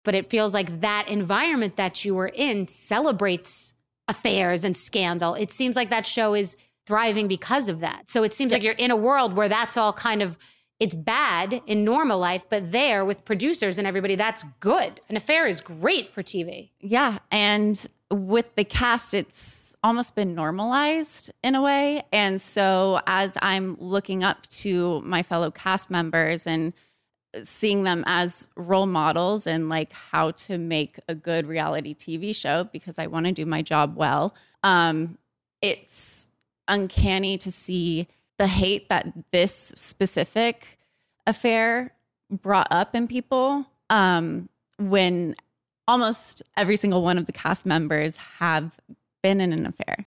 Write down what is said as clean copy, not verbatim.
but it feels like that environment that you were in celebrates affairs and scandal. It seems like that show is thriving because of that. So it seems like you're in a world where that's all kind of, it's bad in normal life, but there with producers and everybody, that's good. An affair is great for TV. Yeah. And with the cast, it's almost been normalized in a way. And so as I'm looking up to my fellow cast members and seeing them as role models and like how to make a good reality TV show, because I want to do my job well, it's uncanny to see the hate that this specific affair brought up in people when almost every single one of the cast members have been in an affair.